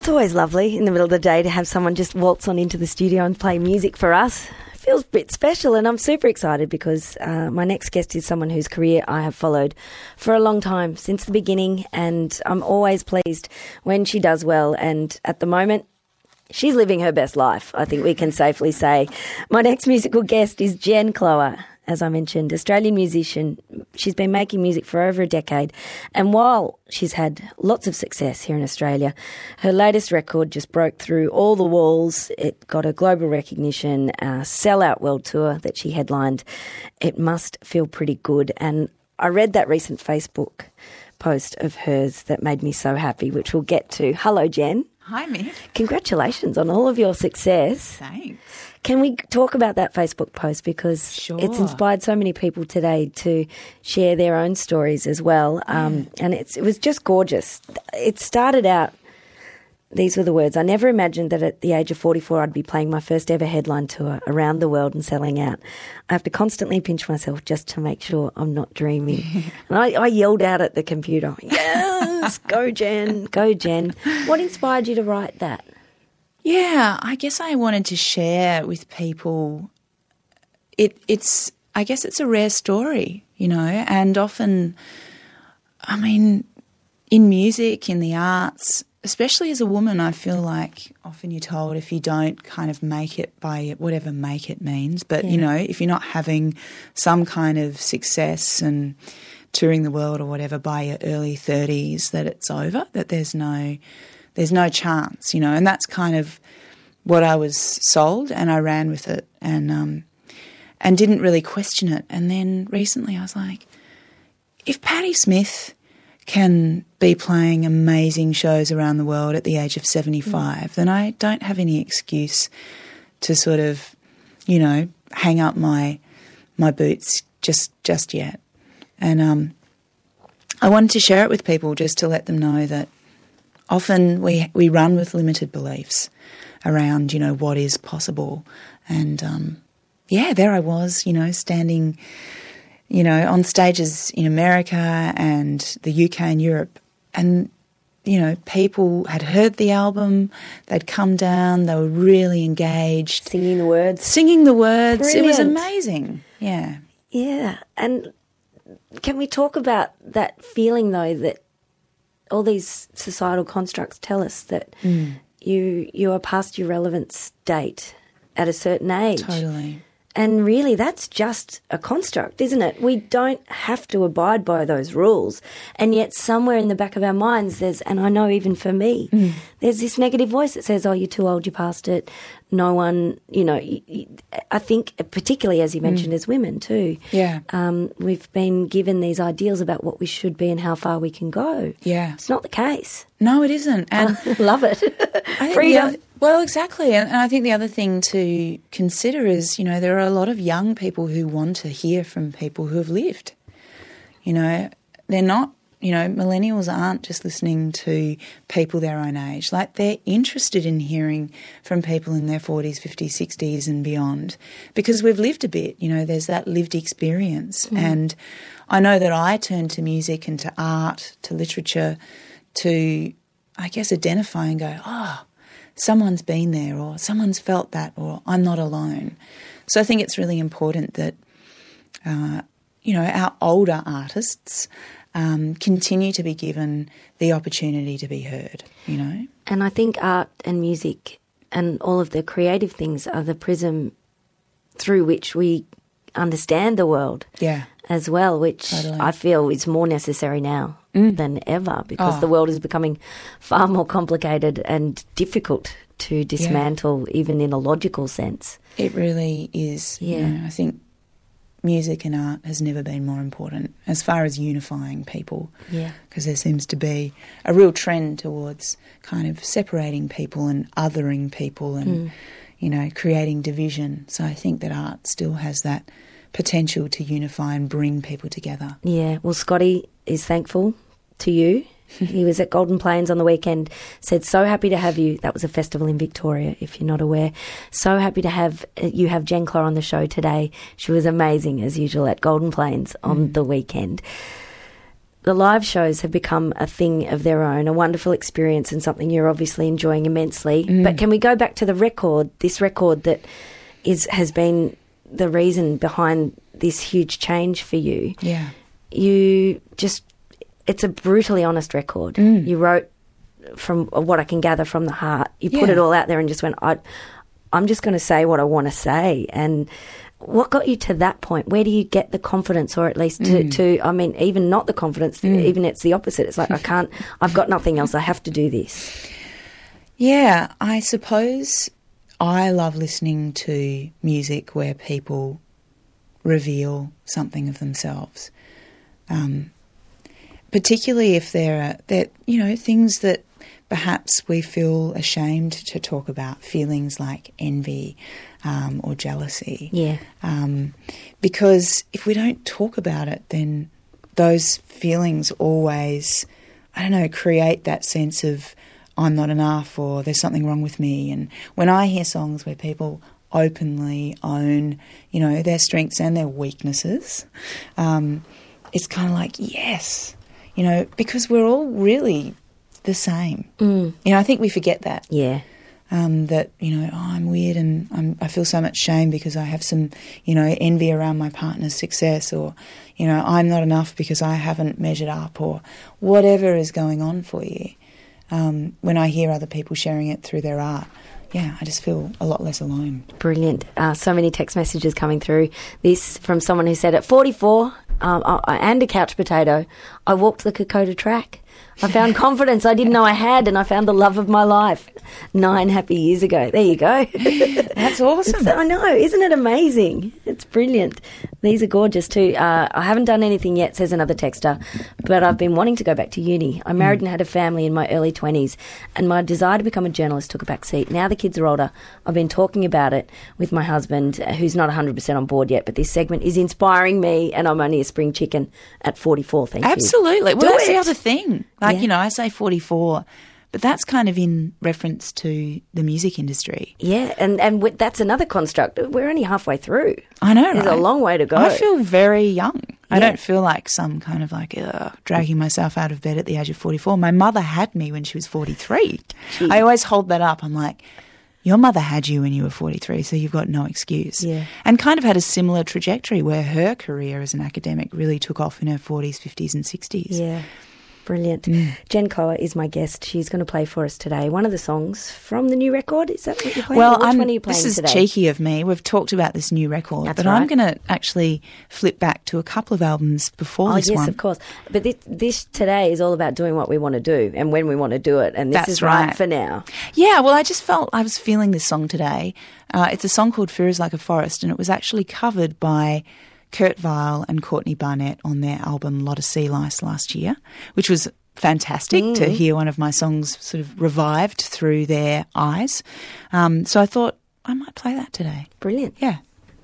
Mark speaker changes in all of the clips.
Speaker 1: It's always lovely in the middle of the day to have someone just waltz on into the studio and play music for us. It feels a bit special, and I'm super excited because my next guest is someone whose career I have followed for a long time, since the beginning, and I'm always pleased when she does well, and at the moment, she's living her best life, I think we can safely say. My next musical guest is Jen Cloher. As I mentioned, Australian musician. She's been making music for over a decade. And while she's had lots of success here in Australia, her latest record just broke through all the walls. It got a global recognition, a sellout world tour that she headlined. It must feel pretty good. And I read that recent Facebook post of hers that made me so happy, which we'll get to. Hello, Jen.
Speaker 2: Hi, Mick.
Speaker 1: Congratulations on all of your success.
Speaker 2: Thanks.
Speaker 1: Can we talk about that Facebook post, because
Speaker 2: Sure.
Speaker 1: It's inspired so many people today to share their own stories as well, and it was just gorgeous. It started out, these were the words: I never imagined that at the age of 44 I'd be playing my first ever headline tour around the world and selling out. I have to constantly pinch myself just to make sure I'm not dreaming. And I yelled out at the computer, yes, go Jen, go Jen. What inspired you to write that?
Speaker 2: Yeah, I guess I wanted to share with people. It's a rare story, you know, and often, I mean, in music, in the arts, especially as a woman, I feel like often you're told if you don't kind of make it by whatever make it means, but, you know, if you're not having some kind of success and touring the world or whatever by your early 30s, that it's over, that there's no chance, you know, and that's kind of what I was sold, and I ran with it and didn't really question it. And then recently I was like, if Patti Smith can be playing amazing shows around the world at the age of 75, then I don't have any excuse to sort of, you know, hang up my boots just yet. And I wanted to share it with people just to let them know that often we run with limited beliefs around, you know, what is possible. And, there I was, you know, standing, you know, on stages in America and the UK and Europe. And, you know, people had heard the album, they'd come down, they were really engaged.
Speaker 1: Singing the words.
Speaker 2: Brilliant. It was amazing. Yeah.
Speaker 1: Yeah. And can we talk about that feeling, though, that all these societal constructs tell us that you are past your relevance date at a certain age.
Speaker 2: Totally.
Speaker 1: And really, that's just a construct, isn't it? We don't have to abide by those rules. And yet somewhere in the back of our minds there's, and I know even for me, there's this negative voice that says, oh, you're too old, you're past it. No one, you know, I think particularly, as you mentioned, as women too.
Speaker 2: Yeah.
Speaker 1: We've been given these ideals about what we should be and how far we can go.
Speaker 2: Yeah.
Speaker 1: It's not the case.
Speaker 2: No, it isn't. And
Speaker 1: love it.
Speaker 2: Freedom. Well, exactly. And I think the other thing to consider is, you know, there are a lot of young people who want to hear from people who have lived. You know, they're not, you know, millennials aren't just listening to people their own age. Like, they're interested in hearing from people in their 40s, 50s, 60s and beyond, because we've lived a bit, you know, there's that lived experience. And I know that I turn to music and to art, to literature, to, I guess, identify and go, oh, someone's been there, or someone's felt that, or I'm not alone. So I think it's really important that, you know, our older artists continue to be given the opportunity to be heard, you know.
Speaker 1: And I think art and music and all of the creative things are the prism through which we understand the world as well, which I feel is more necessary now than ever, because the world is becoming far more complicated and difficult to dismantle, even in a logical sense.
Speaker 2: It really is.
Speaker 1: Yeah.
Speaker 2: You know, I think music and art has never been more important as far as unifying people.
Speaker 1: Yeah.
Speaker 2: Because there seems to be a real trend towards kind of separating people and othering people and, you know, creating division. So I think that art still has that potential to unify and bring people together.
Speaker 1: Yeah. Well, Scotty is thankful to you. He was at Golden Plains on the weekend, said, so happy to have you. That was a festival in Victoria, if you're not aware. So happy to have you have Jen Cloher on the show today. She was amazing, as usual, at Golden Plains on the weekend. the live shows have become a thing of their own, a wonderful experience and something you're obviously enjoying immensely. But can we go back to the record, this record that has been the reason behind this huge change for you?
Speaker 2: Yeah.
Speaker 1: It's a brutally honest record. You wrote, from what I can gather, from the heart. You put it all out there and just went, I'm just going to say what I want to say. And what got you to that point? Where do you get the confidence, or at least to I mean, even not the confidence, even it's the opposite. It's like, I've got nothing else. I have to do this.
Speaker 2: Yeah, I suppose I love listening to music where people reveal something of themselves. Particularly if there are things that perhaps we feel ashamed to talk about, feelings like envy or jealousy.
Speaker 1: Yeah.
Speaker 2: Because if we don't talk about it, then those feelings always, create that sense of I'm not enough, or there's something wrong with me. And when I hear songs where people openly own, their strengths and their weaknesses, it's kind of like, yes, because we're all really the same. I think we forget that.
Speaker 1: Yeah.
Speaker 2: That, I'm weird and I feel so much shame because I have some, envy around my partner's success, or, I'm not enough because I haven't measured up, or whatever is going on for you. When I hear other people sharing it through their art, I just feel a lot less alone.
Speaker 1: Brilliant. So many text messages coming through. This from someone who said, at 44 and a couch potato, I walked the Kokoda track. I found confidence I didn't know I had, and I found the love of my life 9 happy years ago. There you go.
Speaker 2: That's awesome.
Speaker 1: I know. Isn't it amazing? It's brilliant. These are gorgeous too. I haven't done anything yet, says another texter, but I've been wanting to go back to uni. I married and had a family in my early 20s, and my desire to become a journalist took a back seat. Now the kids are older. I've been talking about it with my husband, who's not 100% on board yet, but this segment is inspiring me, and I'm only a spring chicken at 44. Thank you.
Speaker 2: Absolutely. Well, that's the other thing. I say 44, but that's kind of in reference to the music industry.
Speaker 1: Yeah, and that's another construct. We're only halfway through.
Speaker 2: I know,
Speaker 1: There's a long way to go.
Speaker 2: I feel very young. I don't feel like some kind of dragging myself out of bed at the age of 44. My mother had me when she was 43. Jeez. I always hold that up. I'm like, your mother had you when you were 43, so you've got no excuse.
Speaker 1: Yeah.
Speaker 2: And kind of had a similar trajectory where her career as an academic really took off in her 40s, 50s and 60s.
Speaker 1: Yeah. Brilliant. Jen Cloher is my guest. She's going to play for us today one of the songs from the new record. Is that what you're playing?
Speaker 2: Well,
Speaker 1: which one are you playing
Speaker 2: this is
Speaker 1: today?
Speaker 2: cheeky of me. We've talked about this new record,
Speaker 1: That's
Speaker 2: but
Speaker 1: right.
Speaker 2: I'm going to actually flip back to a couple of albums before this one.
Speaker 1: Oh, yes, of course. But this today is all about doing what we want to do and when we want to do it, and this is right for now.
Speaker 2: Yeah, well, I just felt I was feeling this song today. It's a song called Fear is Like a Forest, and it was actually covered by Kurt Weill and Courtney Barnett on their album Lot of Sea Lice last year, which was fantastic to hear one of my songs sort of revived through their eyes. So I thought I might play that today.
Speaker 1: Brilliant.
Speaker 2: Yeah.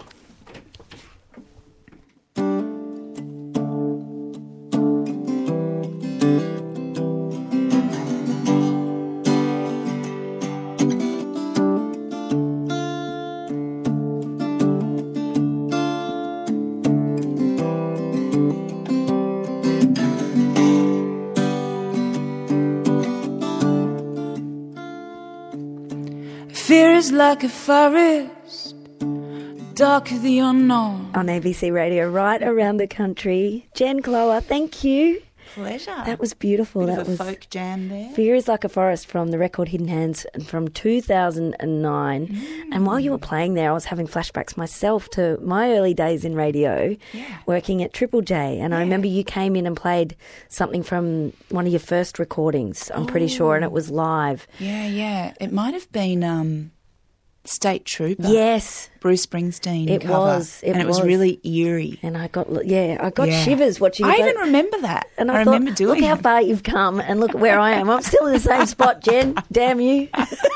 Speaker 2: Fear is like a forest, dark of the unknown.
Speaker 1: On ABC Radio, right around the country. Jen Cloher, thank you.
Speaker 2: Pleasure.
Speaker 1: That was beautiful.
Speaker 2: That was a folk jam there.
Speaker 1: Fear is Like a Forest from the record Hidden Hands from 2009. And while you were playing there, I was having flashbacks myself to my early days in radio, working at Triple J. And I remember you came in and played something from one of your first recordings, I'm pretty sure, and it was live.
Speaker 2: Yeah. It might have been State Trooper.
Speaker 1: Yes.
Speaker 2: Bruce Springsteen
Speaker 1: It
Speaker 2: cover.
Speaker 1: was.
Speaker 2: It was really eerie.
Speaker 1: And I got shivers watching it.
Speaker 2: I even remember that.
Speaker 1: And I
Speaker 2: remember
Speaker 1: thought,
Speaker 2: doing
Speaker 1: look how far you've come and look where I am. I'm still in the same spot, Jen. Damn you.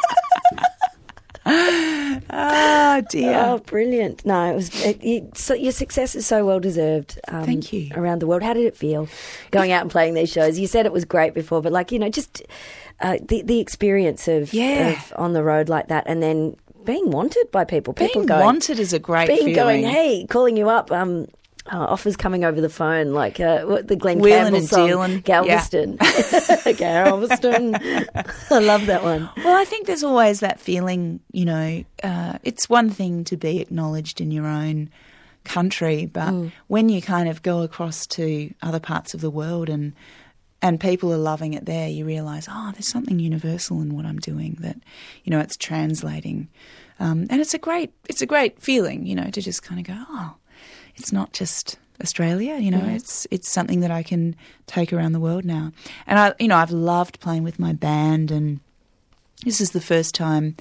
Speaker 2: Oh, dear.
Speaker 1: Oh, brilliant. No, so your success is so well deserved.
Speaker 2: Thank you.
Speaker 1: Around the world. How did it feel going out and playing these shows? You said it was great before, but just the experience of on the road like that, and then being wanted by people.
Speaker 2: Being wanted is a great feeling.
Speaker 1: Calling you up. offers coming over the phone, like what the Glenn
Speaker 2: Wheeling
Speaker 1: Campbell
Speaker 2: and
Speaker 1: song,
Speaker 2: dealing.
Speaker 1: Galveston. Galveston. I love that one.
Speaker 2: Well, I think there's always that feeling, you know, it's one thing to be acknowledged in your own country, but when you kind of go across to other parts of the world and people are loving it there, you realise, there's something universal in what I'm doing that, you know, it's translating. And it's a great feeling, you know, to just kind of go, it's not just Australia, you know, it's something that I can take around the world now. And I've loved playing with my band, and this is the first time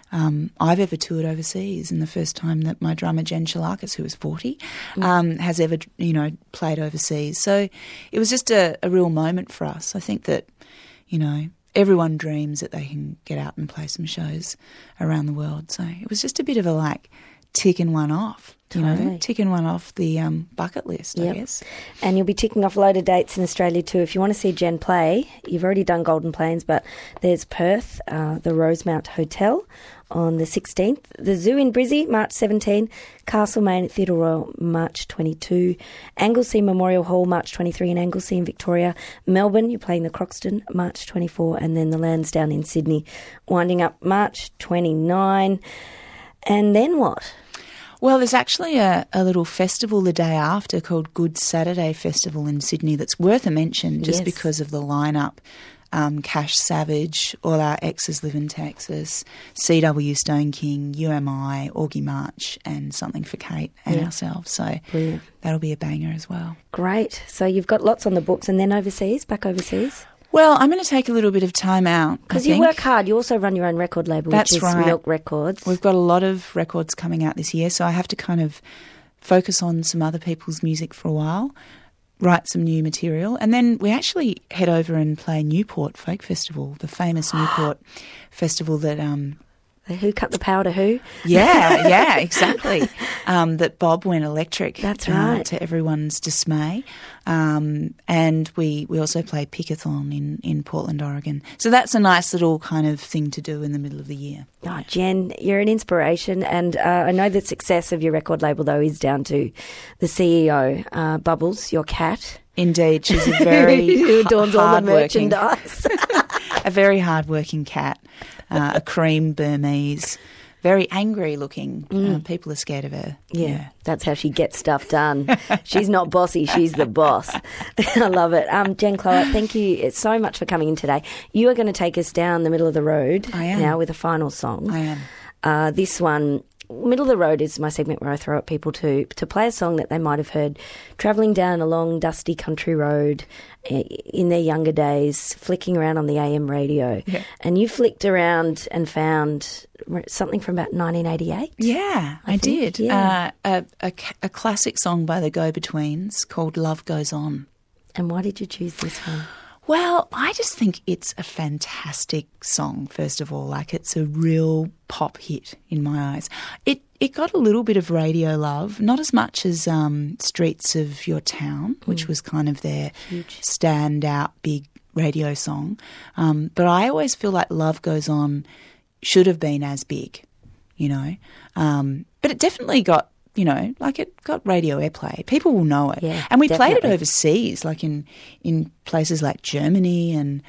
Speaker 2: I've ever toured overseas, and the first time that my drummer Jen Chalakis, who is 40, has ever, you know, played overseas. So it was just a real moment for us. I think that, you know, everyone dreams that they can get out and play some shows around the world. So it was just a bit of a ticking one off.
Speaker 1: Totally.
Speaker 2: You know, ticking one off the bucket list, I guess.
Speaker 1: And you'll be ticking off a load of dates in Australia too. If you want to see Jen play, you've already done Golden Plains, but there's Perth, the Rosemount Hotel on the 16th, the Zoo in Brizzy, March 17, Castlemaine at Theatre Royal, March 22, Anglesea Memorial Hall, March 23 in Anglesea in Victoria, Melbourne, you're playing the Croxton, March 24, and then the Lansdowne in Sydney, winding up March 29. And then what?
Speaker 2: Well, there's actually a little festival the day after called Good Saturday Festival in Sydney that's worth a mention just because of the lineup. Cash Savage, All Our Exes Live in Texas, CW Stone King, UMI, Augie March, and Something for Kate and ourselves. So that'll be a banger as well.
Speaker 1: Great. So you've got lots on the books, and then back overseas?
Speaker 2: Well, I'm going to take a little bit of time out.
Speaker 1: Because you work hard. You also run your own record label,
Speaker 2: That's
Speaker 1: which is
Speaker 2: right.
Speaker 1: Milk Records.
Speaker 2: We've got a lot of records coming out this year, so I have to kind of focus on some other people's music for a while, write some new material, and then we actually head over and play Newport Folk Festival, the famous Newport festival that...
Speaker 1: Who cut the power to who?
Speaker 2: Yeah, exactly. That Bob went electric.
Speaker 1: That's right.
Speaker 2: To everyone's dismay. And we also play Pickathon in Portland, Oregon. So that's a nice little kind of thing to do in the middle of the year.
Speaker 1: Oh, Jen, you're an inspiration, and I know the success of your record label, though, is down to the CEO, Bubbles, your cat.
Speaker 2: Indeed, she's a very
Speaker 1: who adorns all the
Speaker 2: hard-working,
Speaker 1: merchandise.
Speaker 2: a very hard-working cat, a cream Burmese, very angry-looking. People are scared of her.
Speaker 1: Yeah, that's how she gets stuff done. She's not bossy, she's the boss. I love it. Jen Cloat, thank you so much for coming in today. You are going to take us down the middle of the road now with a final song.
Speaker 2: I am.
Speaker 1: This one... Middle of the Road is my segment where I throw at people to play a song that they might have heard travelling down a long, dusty country road in their younger days, flicking around on the AM radio. Yeah. And you flicked around and found something from about 1988?
Speaker 2: Yeah, I did.
Speaker 1: Yeah.
Speaker 2: A classic song by the Go-Betweens called Love Goes On.
Speaker 1: And why did you choose this one?
Speaker 2: Well, I just think it's a fantastic song, first of all. It's a real pop hit in my eyes. It got a little bit of radio love, not as much as Streets of Your Town, which was kind of their standout big radio song. But I always feel like Love Goes On should have been as big, you know. But it definitely got, you know, it got radio airplay. People will know it.
Speaker 1: Yeah,
Speaker 2: and we
Speaker 1: definitely.
Speaker 2: played it overseas, in places like Germany and,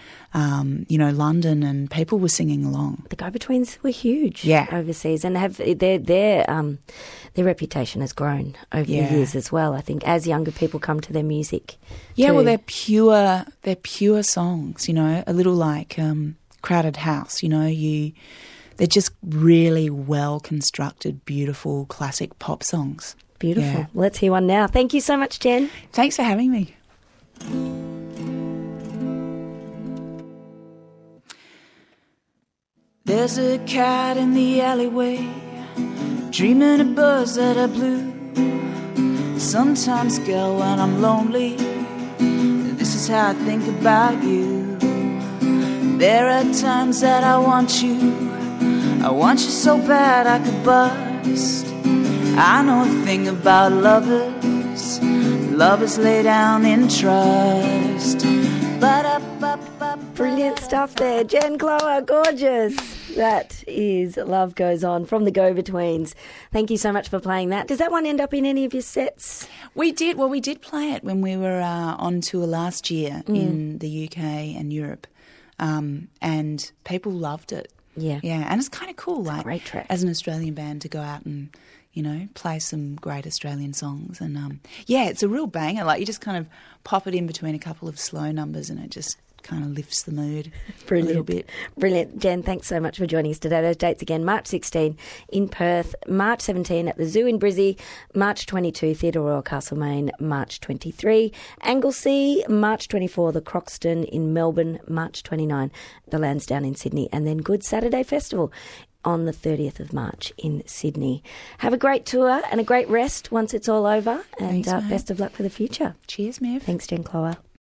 Speaker 2: London, and people were singing along.
Speaker 1: The Go-Betweens were huge overseas, and have their reputation has grown over the years as well, I think, as younger people come to their music.
Speaker 2: Yeah,
Speaker 1: too.
Speaker 2: well, they're pure songs, you know, a little like Crowded House, you know, they're just really well-constructed, beautiful, classic pop songs.
Speaker 1: Beautiful.
Speaker 2: Yeah.
Speaker 1: Well, let's hear one now. Thank you so much, Jen.
Speaker 2: Thanks for having me. There's a cat in the alleyway, dreaming of birds that are blue. Sometimes, girl, when I'm lonely, this is how I think about you. There are times that I want you so bad I could bust. I know a thing about lovers lay down in trust.
Speaker 1: Brilliant stuff there, Jen Cloat, gorgeous. That is Love Goes On from the Go-Betweens. Thank you so much for playing that. Does that one end up in any of your sets?
Speaker 2: We did. Well, we did play it when we were on tour last year in the UK and Europe, and people loved it.
Speaker 1: Yeah.
Speaker 2: Yeah, and it's kind of cool,
Speaker 1: It's a great track.
Speaker 2: as an Australian band to go out and, play some great Australian songs. And, it's a real banger. Like, you just kind of pop it in between a couple of slow numbers and it just kind of lifts the mood a little bit.
Speaker 1: Brilliant. Jen, thanks so much for joining us today. Those dates again, March 16 in Perth, March 17 at the Zoo in Brizzy, March 22 Theatre Royal Castlemaine, March 23 Anglesea, March 24 the Croxton in Melbourne, March 29 the Lansdowne in Sydney, and then Good Saturday Festival on the 30th of March in Sydney. Have a great tour and a great rest once it's all over, and
Speaker 2: Thanks, mate.
Speaker 1: best of luck for the future.
Speaker 2: Cheers, Mev.
Speaker 1: Thanks, Jen Clower.